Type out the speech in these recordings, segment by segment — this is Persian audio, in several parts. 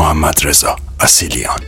محمدرضا اصیلیان.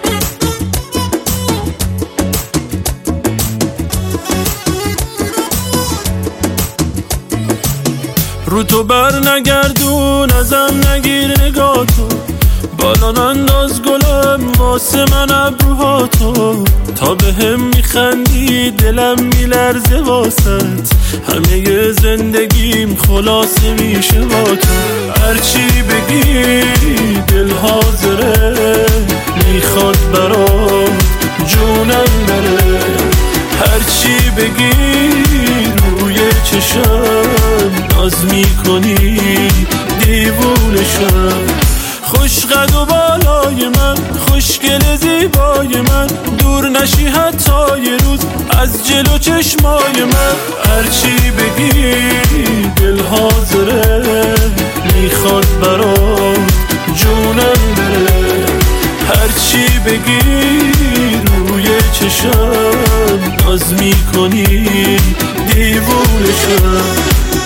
رو تو بر نگردون ازم نگیر نگاتو، بالا ننداز گلم واسه من ابروهاتو، تا به هم میخندی دلم میلرزه واسط، همه زندگیم خلاصه میشه با تو. هرچی بگی دل حاضره، میخواد برات جونم بره، هرچی بگی روی چشم ناز میکنی دیوونشم. خوش قد و بالای من، خوشگل زیبای من، دور نشی حتی یه روز از جلو چشمای من. هرچی بگی دل حاضره، میخواد برات جونم بره، هرچی بگی روی چشم ناز میکنی دیوونشم.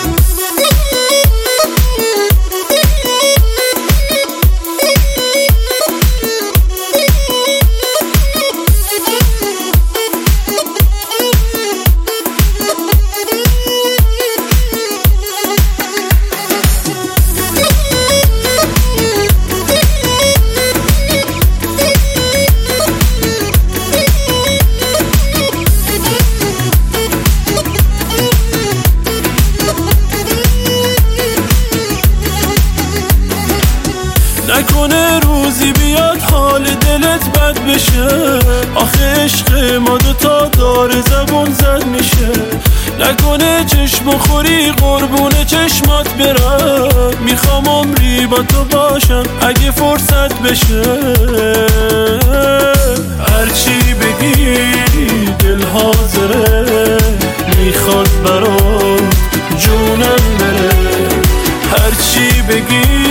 نکنه روزی بیاد حال دلت بد بشه، آخه عشق ما دوتا داره زبون زد میشه. نکنه چشم خوری قربون چشمات برم، میخوام عمری با تو باشم اگه فرصت بشه. هرچی بگی دل حاضره، میخواد برات جونم بره، هرچی بگی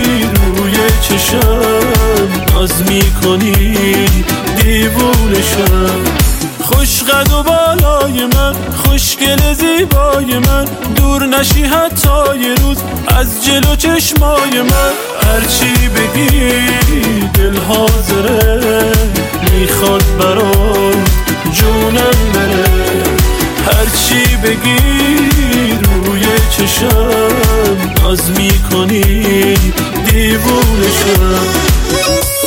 چشم ناز میکنی دیوونشم. خوش قد و بالای من، خوشگل زیبای من، دور نشی حتی یه روز از جلو چشمای من. هرچی بگی دل حاضره، میخواد برات جونم بره، هرچی بگی روی چشم ناز میکنی دیوونشم.